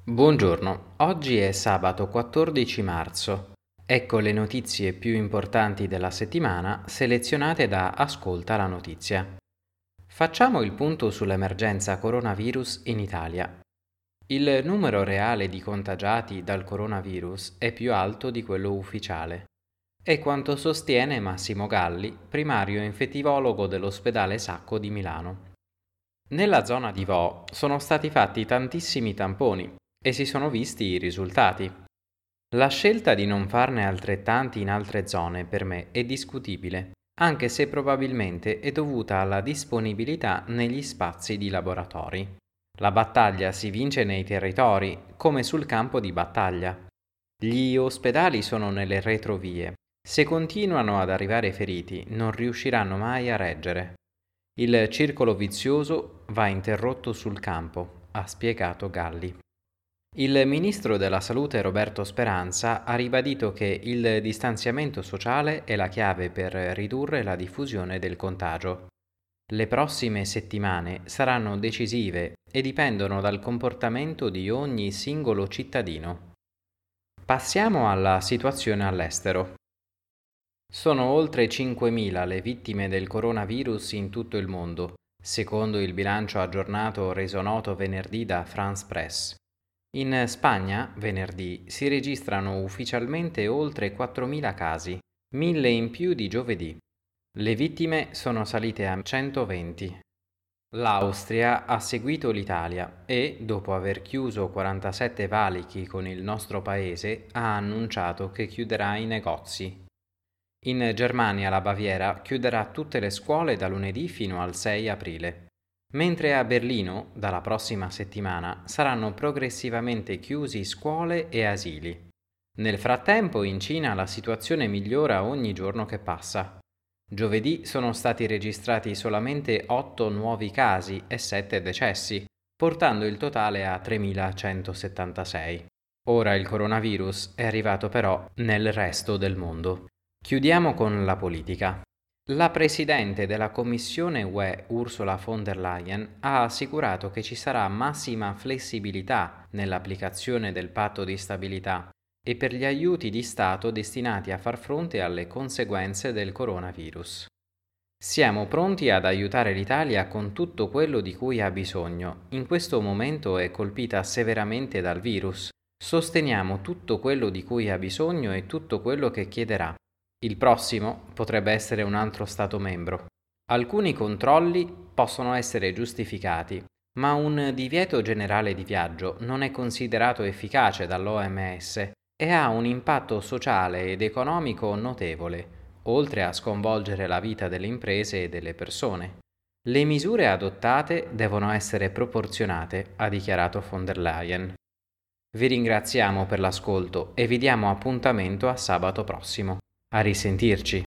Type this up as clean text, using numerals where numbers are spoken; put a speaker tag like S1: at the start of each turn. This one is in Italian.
S1: Buongiorno, oggi è sabato 14 marzo. Ecco le notizie più importanti della settimana selezionate da Ascolta la notizia. Facciamo il punto sull'emergenza coronavirus in Italia. Il numero reale di contagiati dal coronavirus è più alto di quello ufficiale. È quanto sostiene Massimo Galli, primario infettivologo dell'ospedale Sacco di Milano. Nella zona di Vo sono stati fatti tantissimi tamponi e si sono visti i risultati. La scelta di non farne altrettanti in altre zone per me è discutibile, anche se probabilmente è dovuta alla disponibilità negli spazi di laboratori. La battaglia si vince nei territori, come sul campo di battaglia. Gli ospedali sono nelle retrovie. Se continuano ad arrivare feriti, non riusciranno mai a reggere. Il circolo vizioso va interrotto sul campo, ha spiegato Galli. Il ministro della Salute Roberto Speranza ha ribadito che il distanziamento sociale è la chiave per ridurre la diffusione del contagio. Le prossime settimane saranno decisive e dipendono dal comportamento di ogni singolo cittadino. Passiamo alla situazione all'estero. Sono oltre 5.000 le vittime del coronavirus in tutto il mondo, secondo il bilancio aggiornato reso noto venerdì da France Press. In Spagna, venerdì, si registrano ufficialmente oltre 4.000 casi, 1.000 in più di giovedì. Le vittime sono salite a 120. L'Austria ha seguito l'Italia e, dopo aver chiuso 47 valichi con il nostro paese, ha annunciato che chiuderà i negozi. In Germania la Baviera chiuderà tutte le scuole da lunedì fino al 6 aprile, mentre a Berlino, dalla prossima settimana, saranno progressivamente chiusi scuole e asili. Nel frattempo in Cina la situazione migliora ogni giorno che passa. Giovedì sono stati registrati solamente 8 nuovi casi e 7 decessi, portando il totale a 3.176. Ora il coronavirus è arrivato però nel resto del mondo. Chiudiamo con la politica. La presidente della Commissione UE, Ursula von der Leyen, ha assicurato che ci sarà massima flessibilità nell'applicazione del patto di stabilità e per gli aiuti di Stato destinati a far fronte alle conseguenze del coronavirus. Siamo pronti ad aiutare l'Italia con tutto quello di cui ha bisogno. In questo momento è colpita severamente dal virus. Sosteniamo tutto quello di cui ha bisogno e tutto quello che chiederà. Il prossimo potrebbe essere un altro Stato membro. Alcuni controlli possono essere giustificati, ma un divieto generale di viaggio non è considerato efficace dall'OMS e ha un impatto sociale ed economico notevole, oltre a sconvolgere la vita delle imprese e delle persone. Le misure adottate devono essere proporzionate, ha dichiarato von der Leyen. Vi ringraziamo per l'ascolto e vi diamo appuntamento a sabato prossimo. A risentirci.